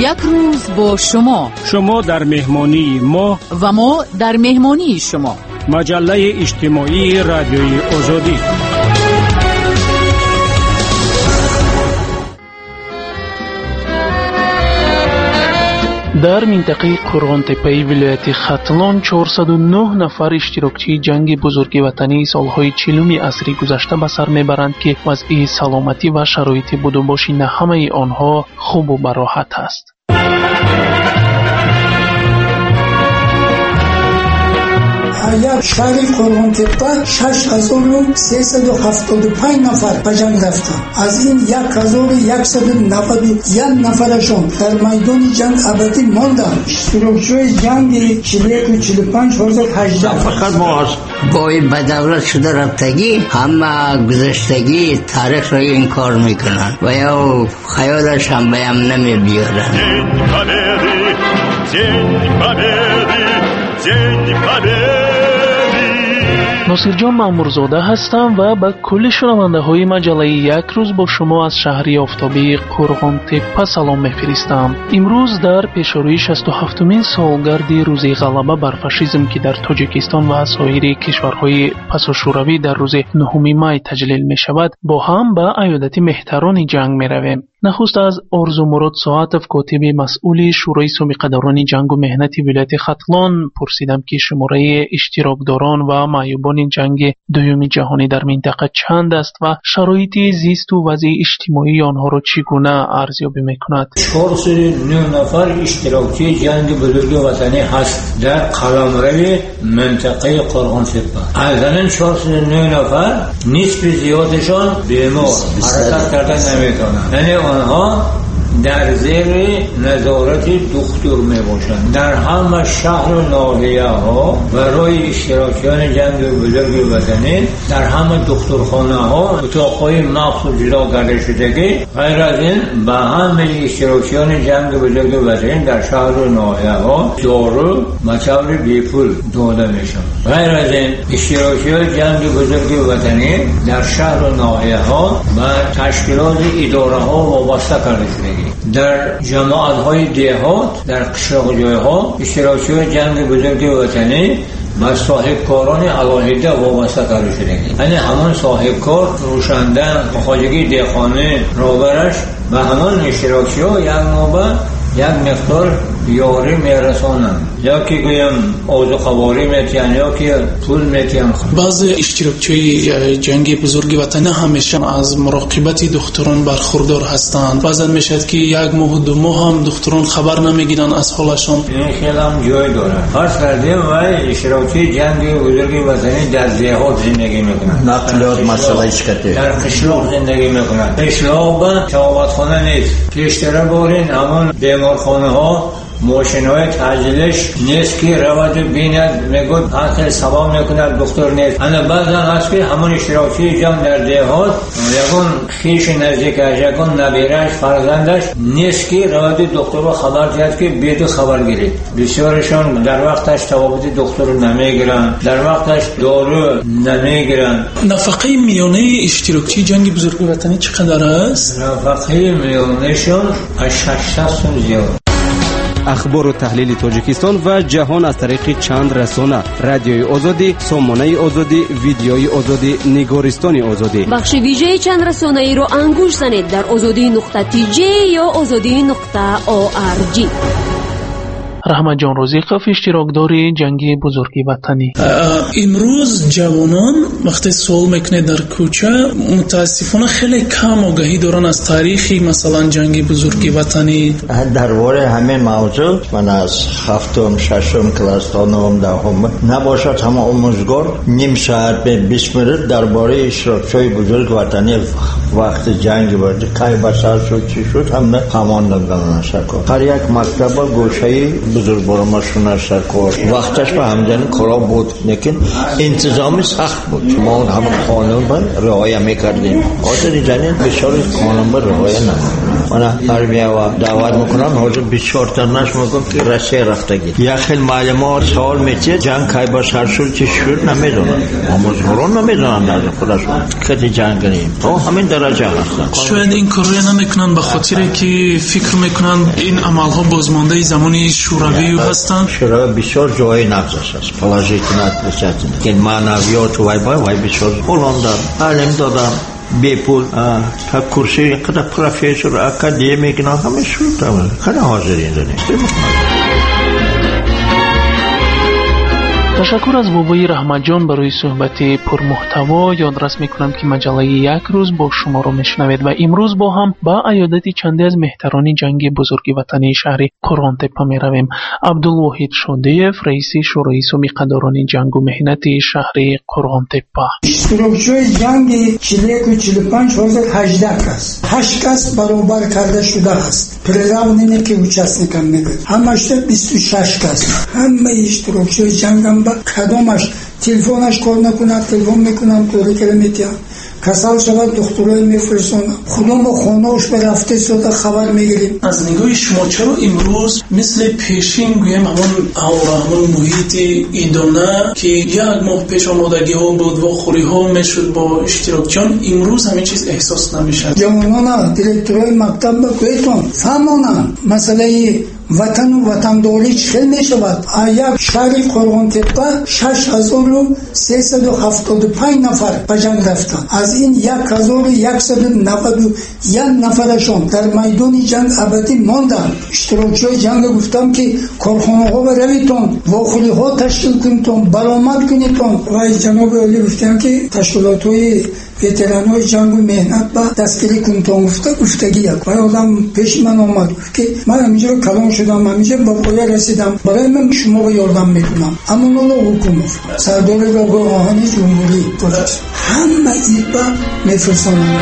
یک روز با شما در مهمانی ما و ما در مهمانی شما. مجله اجتماعی رادیوی آزادی. در منطقه قرغان‌تپه‌ای ولایت ختلان 409 نفر اشتراکچی جنگ بزرگ وطنی سالهای 40 عصر گذشته به سر میبرند که وضع سلامتی و شرایط بود و باشی نه همه آنها خوب و براحت است. اگر شهر قرغان‌تپه 6375 نفر به جنگ رفتند. از این 1191 نفرشون در میدان جنگ ابدی ماندند. اشتراکچی جنگ 41 و 45 18 فقط ما با این بدولت شده رفتگی همه گذشتگی تاریخ را این کار میکنن و یا خیالش هم بهم نمی بیارن. ناصر جان مامورزاده هستم و با کل شنونده های مجله یک روز با شما از شهر آفتابی قرغان‌تپه سلام میفرستم. امروز در پیشروی 67مین سالگرد روز غلبه بر فاشیسم که در تاجیکستان و سایر کشورهای پساشوروی در روز 9 می تجلیل می شود با هم به عیادت مهتران جنگ می رویم. نخست از آرزو مراد ساعتов کاتب مسئول شورای سابقه‌داران جنگ و مهنت ولایت ختلان پرسیدم که شماره اشتراکداران و معیوبان جنگ دوم جهانی در منطقه چند است و شرایط زیست و وضع اجتماعی آنها را چگونه ارزیابی می‌کند. 409 نفر اشتراکی جنگ بزرگ وطنی هست در قلمرو منطقه قرغان‌تپه. از آن 409 نفر نسبت زیادشان بیمار حرکت کردن نمی‌توانند. یعنی آنها در زیر نظارت دکتر می باشند. در همه شهر و ناحیه ها برای اشتراکیان جنگ بزرگ وطنی در همه دکترخانه ها اتاقهای مخصوص جدا کرده شدگی. غیر از این به همه اشتراکیان جنگ بزرگ وطنی در شهر و ناحیه ها دارو مطور بیپول داده می شود. غیر از این اشتراکیان جنگ بزرگ وطنی در شهر و ناحیه ها و تشکیلات اداره ها وابسته کرده شدگی. در جماعت های دیهات در قشق جای ها اشتراکی جنگ بزرگ وطنی با صاحب کاران علاهیده وابسته کرده شدگی. یعنی همان صاحب کار روشندن مخاجگی دیخانه رابرش و همان اشتراکی ها یک نوبه یک مقدار یاری میرسانند یا که گویم اوضاع قواری میتین یا که پول میتین. بعض اشتراکچی جنگ بزرگ وطنی همیشه از مراقبت دکتران برخوردار هستند. بعضا میشد که یک ماه و 2 ماه هم دکتران خبر نمیگیرن از حالشان. این خیلی هم جای داره. فرض کردیم و اشتراکی جنگ بزرگ وطنی در دیهات زندگی میکنند. نقلیات مسئله چکته در قشلاق زندگی میکنند. قشلاق با تهابتخانه نیست. پیشتره بارین همان بیمارخانه ها ماشین های تجلیلش نیست که رود و بیند میگود حتی سبا میکند دکتر نیست. انا بعضا هست که همون اشتراکی جمع در دیهات یکون خیش نزدیکش یکون نبیرش فرزندش نیست که رود دکتر رو خبر دهد که بیدو خبر گیرید. بسیارشان در وقتش توابط دکتر رو نمیگیرن، در وقتش دارو نمیگیرن. نفقه میانه اشتراکی جنگ بزرگ وطنی چقدر است؟ نفقه میانهشون 600 سوم زیاد. اخبار و تحلیل تاجیکستان و جهان از طریق چند رسانه: رادیوی آزادی، سامانه آزادی، ویدیوی آزادی، نگارستان آزادی. بخش ویژه چند رسانه ای رو انگوش زنید در azadi.tj یا azadi.org. رحمت جان رزیقов اشتراکدار جنگ بزرگ وطنی. امروز جوانان وقتی سوال میکنه در کوچه متاسفانه خیلی کم آگاهی دارن از تاریخی مثلا جنگ بزرگ وطنی. درباره همین موضوع من از 7م 6م کلاس تا 9م 10م نباشد همه آموزگار نیم ساعت به 20 دقیقه درباره اشتراکچی بزرگ وطنی وقت جنگ بود کی بسر شد چی شد هم خواندن نشکر. هر یک مکتب گوشه‌ای بزرگواران ماشون سرکار وقتش به همدن کارا بود لیکن انتظامی سخت بود. ما همون قانون بر رعایت میکردیم. آخر جنین بسیار قانون بر رعایت نمی‌کردیم. من حربیه و دعوت میکنم حاضر 24 تا نش میگم که روسیه رفتگی یا خیلی معلومات سوال میشه جنگ کی با سر شد چه شد نمیدونن آموزگاران نمیدونن در خودشون که جنگ نیم تو همین درجه هستن. شاید این کار رو نمیکنن به خاطر که فکر میکنن این عملها بازمانده زمانی شوروی هستن. شوروی بسیار جای نقض است پلاژیکنات بسیارتونه که معنویات وای بسیار پولان دارن علم دادن بیپول تا کرسی قدر پروفسور اکادمیک نه همه شروع دارن خیلی حاضرین دارن. تشکر از بابای رحمت جان برای صحبت پرمحتوا. یادرس میکنم که مجله یک روز با شما رو میشنوید و امروز با هم با عیادت چندی از مهتران جنگ بزرگ وطنی شهر قرغان تپه میرویم. عبدالواحد شادیف رئیس شورای سومیقداران جنگ و مهنت شهر قرغان تپه. اشتراکچوی جنگ 41 و 45 حاضر 18 کس 8 کس برابر کرده شده است. پرلاو نمی که участникам میگه همش 26 کس همه اشتراکچوی جنگ هم با کدامش تلفنش کار نکنه تلفن میکنم طوری که میتیا کسال شود دکترای میفرستونه خودم و خونهاش به رفته سودا خبر میگیریم. از نگاه شما چرا امروز مثل پیشین گویم همون محیط ایدانه که یک ماه پیش آمادگی ها بود و خوری ها میشد با اشتراکیان امروز همین چیز احساس نمیشه؟ جوانان دیرکتورای مکتب بگویتون فهمونن مسئله وطن و وطنداری چه می شود. یک شهر قرغان تپه 6375 نفر به جنگ رفتند. از این 1191 نفرشون در میدان جنگ ابدی ماندند. اشتراکچوی جنگ گفتم که کارخانه ها برویتون واخلی ها تشکیل کنیتون برآمد کنیتون و جناب عالی گفتم که تشکیلات های وتران های جنگ و مهنت با دستگیری کنیتون گفتگی یک و آدم پیش من آمد که من همینجا کلان شدم همینجا با پایه رسیدم برای من شما رو یاردم میکنم اما نولا حکومت سردار راگاه آهانی جمهوری همه ایبا میفرستانم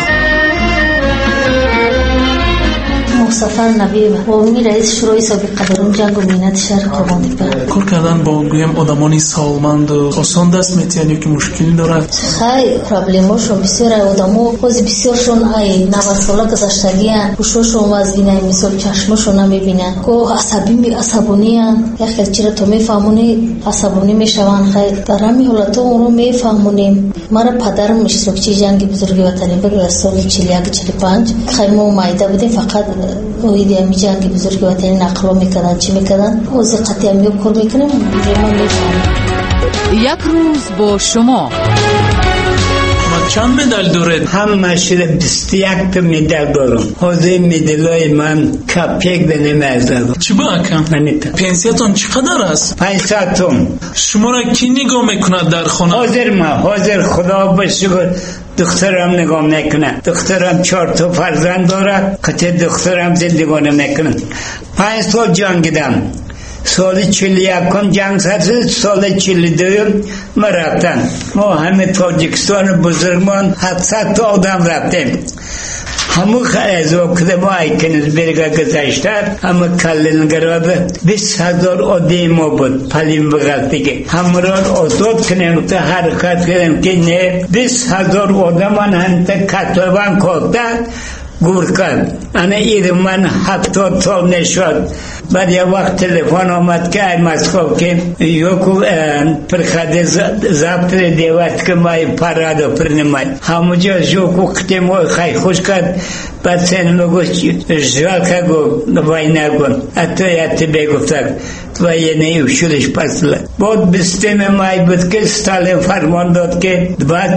سفر نبی و امی رئیس شورای سومیقداران جنگ و مهنت شهر قرغان تپه. کار کردن با گویم آدمانی سالمند آسان دست میتونن که مشکلی دارد؟ خیلی پرابلماشون بسیار آدمو خود بسیارشون ای 90 ساله گذشتگیان گوششون از بینه مثال چشمشون نمیبینن کو عصبانیان یا خیلی چرا تو میفهمونی عصبانی میشون خیلی در همین حالت اون رو میفهمونیم. مرا پدرم اشتراکچی جنگ بزرگ وطنی بود در سال 41 45 خیلی ما مایده بودیم فقط اویدی همی جنگ بزرگ وطنی نقل میکردن چی میکردن وزیقتی همی کار میکنیم ما میفهمیم. یک روز با شما چند مدال دارد؟ همه شده 21 تا مدال دارم. حاضر مدالای من کپیک به نمیزدم. چی با اکم؟ پنسیتون چقدر است؟ 500 توم. شما را کی نگاه میکند در خانه؟ حاضر خدا بشکر دخترم نگاه میکنه. دخترم 4 تا فرزند داره که دخترم زندگانی میکنه. 5 سال جنگیدم. سال 41 جنگ سرد سال 42 ما رفتن ما همه تاجیکستان بزرگمان 700 تا آدم رفتیم همه خیزو کده ما ایکنز برگه گذشته همه کلنگراد 20,000 آدم ما بود پلیم بغل دیگه همه را آزاد کنیم تا حرکت کنیم که نه 20,000 آدم من هم تا کتوان کافته گور کرد. انا اید من 70 سال نشد. بعد یه وقت تلفن آمد که ای مسخوب که یکو پرخده زبط دیوست که مای پرادو پرنمای همونجا یکو کتیم خیلی خوش کرد. بعد سن مگو جاکه گو وای نگو اتو بگفتد و یه نیو شلش پسله بود بستیم مای بود که ستالین فرمان داد که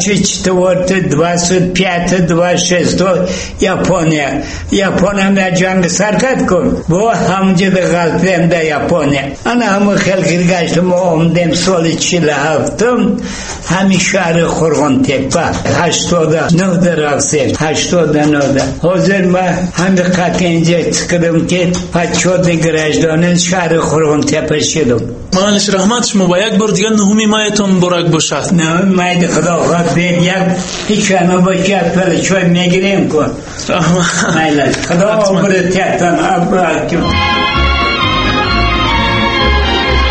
24 یاپونیا در جنگ سرکت کن با همونجا به غلطیم در یاپونیا انا همون خیلی گشت ما آمدیم سال 47 همین شهر قرغان تپه 89 در رفتیم 89 حاضر ما همین قطع اینجا کردم که پچود گرجدانه شهر قرغان تپه شدم. مالش رحمت شما با یک بار دیگه نهمی مایتون برک باشد. نهمی مایت خدا خواهد بید یک هیچ انا باشی اطفال چوی میگیریم کن مایلش خدا برد تیتن ابراد کن.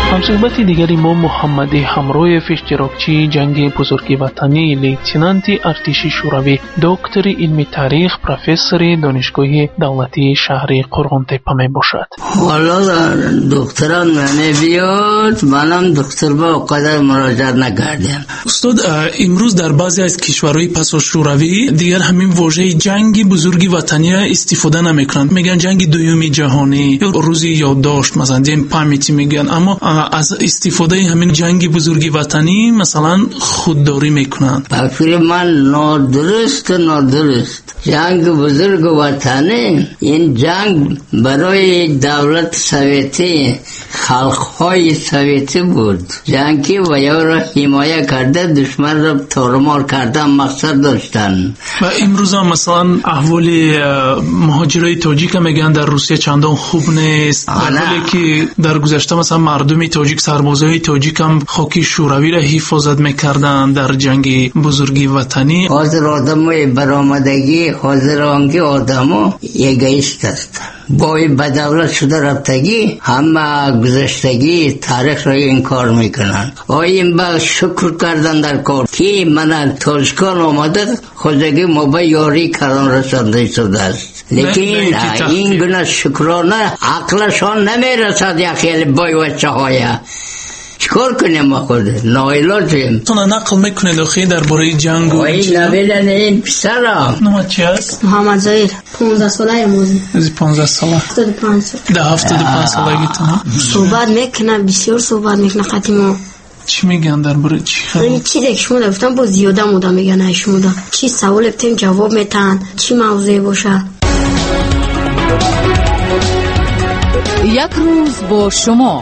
همصحبت دیگری ما محمد همرویف اشتراکچی جنگ بزرگ وطنی لیتنانت ارتش شوروی دکتر علم تاریخ پروفسور دانشگاه دولتی شهر قرغن‌تپه می باشد. حالا دکتران بیاد منم دکتر با قدر مراجعه نکردم. استاد امروز در بعضی از کشورهای پس از شوروی دیگر همین واژه جنگ بزرگ وطنی استفاده نمیکنند. میگن جنگ دوم جهانی یا روز یادداشت مثلا دین پامیتی میگن، اما از استفاده همین جنگ بزرگ وطنی مثلا خودداری میکنند. فکر من نادرست جنگ بزرگ وطنی این جنگ برای دولت سوویتی خلقهای سوویتی بود. جنگی و یا را حمایه کرده دشمن را تارمار کرده مقصد داشتن. و امروز هم مثلا احوال مهاجرای تاجیک میگن در روسیه چندان خوب نیست، در حالی که در گذشته مثلا مردم تاجیک سربازای تاجیک هم خاک شوروی را حفاظت میکردن در جنگ بزرگ وطنی. حاضر آدمای برآمدگی حاضر آنگی آدمو یگیست است. بای بدولت شده رفتگی همه گذشتگی تاریخ را انکار میکنن. این با شکر کردن در کار که من تاجکان آمده خودگی ما با یاری کردن رسانده شده است. لیکن این گونه شکرانه عقلشان نمیرسد یا خیلی بای وچه های چکار کنیم ما خود نایلاجیم. تو نقل میکنید آخی در باره جنگ و نبیدن این پسرم نومد چی هست؟ محمد زهیر 15 ساله موزی از 15 ساله 75 سال ده 75 سالگی تو صحبت میکنه بسیار صحبت میکنه قدیما. چی میگن در باره چی خبر؟ این چی دیگه شما گفتم با زیاده مودا میگن ایش مودا چی سوال بتیم جواب میتن چی موضوعی باشه. یک روز با شما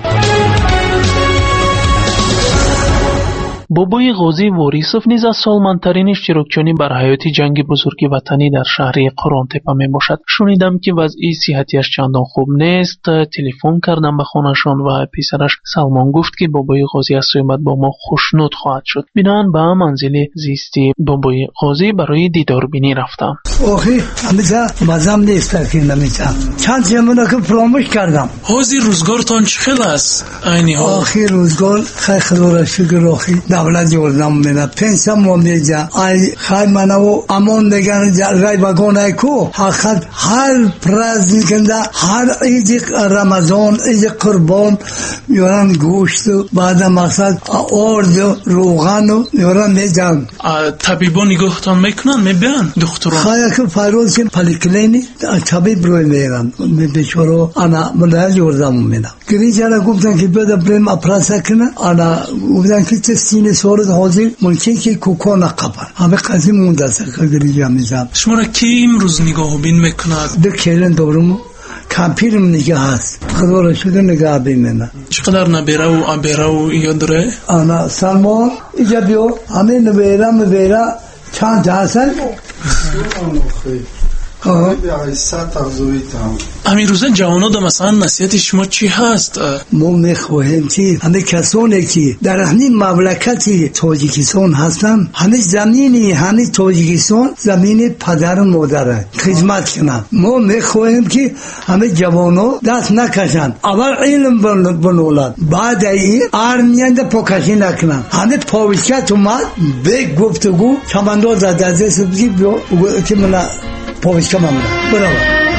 بابای غازی واریسوف نیز از سالمندترین اشتراکچیان بر حیات جنگ بزرگ وطنی در شهر قرغن‌تپه می باشد. شنیدم که وضع صحتیش چندان خوب نیست. تلفن کردم به خانه‌شان و پسرش سلمان گفت که بابای غازی از صحبت با ما خوشنود خواهد شد. بنابراین به منزل زیستی بابای غازی برای دیداربینی رفتم. آخی همیشه مزم نیست که نمیشم چند جمعه که فراموش کردم. حاضر روزگارتان چخیل است؟ آخی روزگار خیلی خدا را شکر آخی دولت یاردم میده پنسم ما میده خیلی منو امان نگن رای بگانه کو حقیقت هر پرزنکنده هر ایدی رمضان ایدی قربان میارن گوشت و بعد مقصد آرد و روغن و میارن میدن. طبیبا نگاهتان میکنن میبین دکتران؟ خیلی که فیروز که پلیکلینی طبیب روی میرن بیچارو انا ملال یاردم میده گریجانا گفتن که بده بریم اپراسا کنه انا گفتن که سینه سوارد حاضر ممکن که کوکا نقبر همه قضیه مونده است که گریجا میزم. شما را کی امروز نگاه بین میکند؟ در کلن دورمو کمپیرم نگاه هست خدا را شده نگاه بینه. چقدر نبیره و عبیره و یاد داره؟ انا سلمان ایجا بیو همه نبیره چند هستن همین روزه جوانات مثلا نصیحت شما چی هست؟ ما میخواهیم که همه کسانی که در همین مملکت تاجیکستان هستن همه زمینی همه تاجیکستان زمین پدر و مادر خدمت کنن. ما میخواهیم که همه جوانات دست نکشن اول علم بنولن بعد این ارمیند پاکشی نکنن. همه پاوشکت اومد به گفتگو چمندو زده سبزی که من پاوشکم هم برای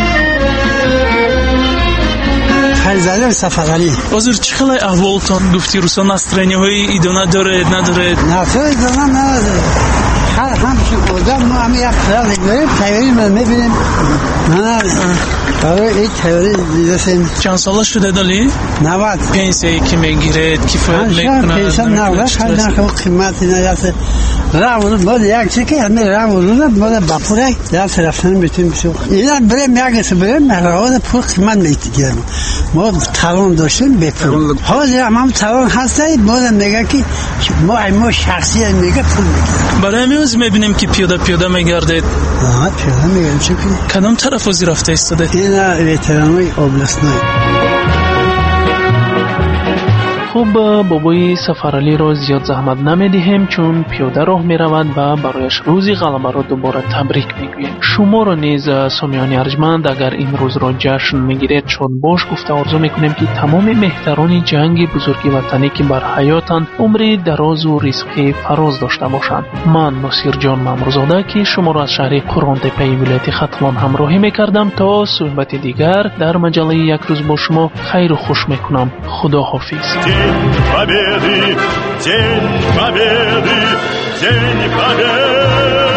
خیزاده سفرانی حضور چخلای احوالتان گفتی روسا نسترینی های ایدانه داره نداره؟ نفر ایدانه نداره هر همشون بودم ما همه یک خیال داریم تیوری من میبینیم نه برای این تیوری دیدستیم. چند ساله شده دالی؟ 90 پنسیه که میگیرد کفایت میکنه؟ پنسیه 90 خیلی نخواه قیمتی نداره رامون بود یک چیزی که همه رامون بود باپوره دست رفتن میتونیم بشو اینا بریم یکیش بریم مهراد پول قیمت میگیریم. ما تالون داشتیم بپول حاضر هم تالون هستی بعد میگه که ما شخصی میگه پول میگیریم. برای میوز میبینیم که پیاده میگردید. پیاده میگردیم چی کنیم؟ کدام طرف وزی رفته ایستاده؟ اینا ویترانوی اوبلاستنوی. خب بابای سفرعلی را زیاد زحمت نمیدیم چون پیاده راه میرود و برایش روزی غلبه را دوباره تبریک میگوییم. شما را نیز سامیان ارجمند اگر این روز را جشن میگیرید شاد باش گفته آرزو میکنیم که تمام مهتران جنگ بزرگ وطنی که بر حیاتند عمری دراز و رزق فراز داشته باشند. من ناصر جان مامورزاده که شما را از شهر قرغانتپه ولایت ختلان همراهی میکردم. تا صحبت دیگر در مجله یک روز با شما خیر و خوش میکنم. خدا حافظ. День победы, день победы.